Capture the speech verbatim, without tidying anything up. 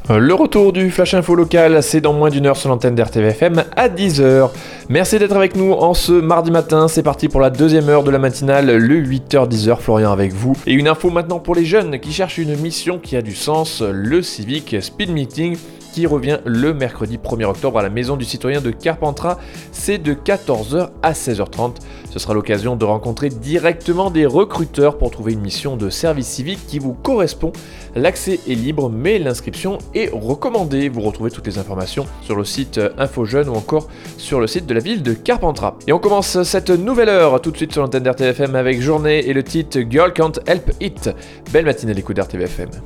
Le retour du Flash Info local, c'est dans moins d'une heure sur l'antenne d'R T V F M à dix heures. Merci d'être avec nous en ce mardi matin, c'est parti pour la deuxième heure de la matinale, le huit heures dix heures, Florian avec vous. Et une info maintenant pour les jeunes qui cherchent une mission qui a du sens, le Civic Speed Meeting, qui revient le mercredi premier octobre à la Maison du Citoyen de Carpentras. C'est de quatorze heures à seize heures trente. Ce sera l'occasion de rencontrer directement des recruteurs pour trouver une mission de service civique qui vous correspond. L'accès est libre, mais l'inscription est recommandée. Vous retrouvez toutes les informations sur le site Info Jeunes ou encore sur le site de la ville de Carpentras. Et on commence cette nouvelle heure tout de suite sur l'antenne d'R T V F M avec Journée et le titre Girl Can't Help It. Belle matinée à l'écoute d'R T V F M.